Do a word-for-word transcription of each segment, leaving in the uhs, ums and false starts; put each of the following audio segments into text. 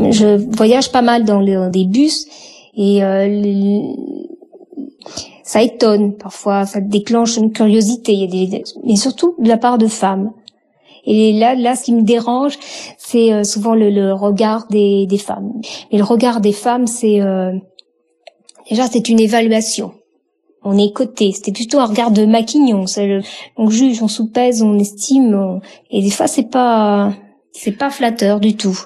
je voyage pas mal dans le, des bus et euh, les, ça étonne parfois, ça déclenche une curiosité, il y a des, mais surtout de la part de femmes. Et là, là, ce qui me dérange, c'est euh, souvent le, le regard des, des femmes. Mais le regard des femmes, c'est euh, déjà c'est une évaluation. On est coté. C'était plutôt un regard de maquignon. C'est le, on juge, on soupèse, on estime, on, et des fois c'est pas, c'est pas flatteur du tout.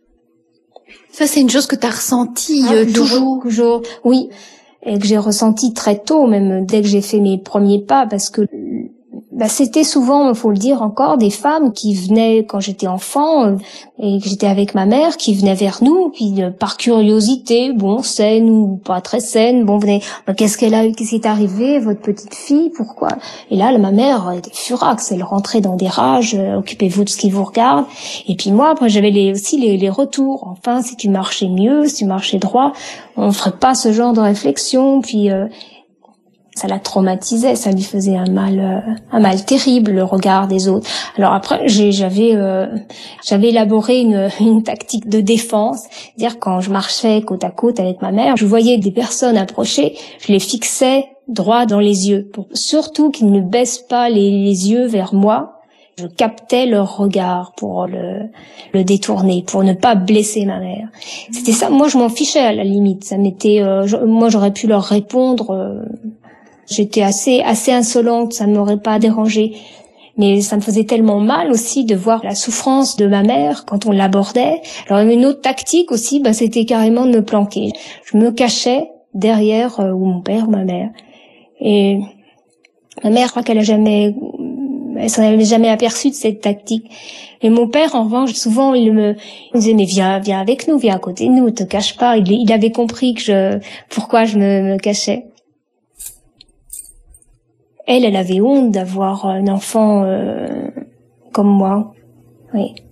Ça, c'est une chose que tu as ressentie ah, euh, toujours. Toujours, oui, et que j'ai ressenti très tôt, même dès que j'ai fait mes premiers pas, parce que bah, c'était souvent, il faut le dire encore, des femmes qui venaient quand j'étais enfant euh, et que j'étais avec ma mère, qui venaient vers nous, puis euh, par curiosité, bon, saine ou pas très saine, bon, venez, bah, qu'est-ce qu'elle a, qu'est-ce qui est arrivé, votre petite fille, pourquoi? Et là, ma mère était furax, elle rentrait dans des rages, euh, occupez-vous de ce qui vous regarde. Et puis moi, après, j'avais les, aussi les, les retours. Enfin, si tu marchais mieux, si tu marchais droit, on ferait pas ce genre de réflexion, puis euh, ça la traumatisait, ça lui faisait un mal, euh, un mal terrible, le regard des autres. Alors après, j'ai, j'avais, euh, j'avais élaboré une, une tactique de défense, c'est-à-dire quand je marchais côte à côte avec ma mère, je voyais des personnes approcher, je les fixais droit dans les yeux, pour surtout qu'ils ne baissent pas les, les yeux vers moi. Je captais leur regard pour le, le détourner, pour ne pas blesser ma mère. C'était ça. Moi, je m'en fichais à la limite. Ça m'était, euh, je, moi, j'aurais pu leur répondre. Euh, J'étais assez assez insolente, ça ne m'aurait pas dérangé. Mais ça me faisait tellement mal aussi de voir la souffrance de ma mère quand on l'abordait. Alors une autre tactique aussi, bah, c'était carrément de me planquer. Je me cachais derrière euh, ou mon père ou ma mère. Et ma mère, je crois qu'elle a jamais, elle s'en avait jamais aperçue de cette tactique. Et mon père, en revanche, souvent, il me, il me disait, mais viens, viens avec nous, viens à côté de nous, te cache pas. Il, il avait compris que je, pourquoi je me, me cachais. Elle, elle avait honte d'avoir un enfant euh, comme moi. Oui.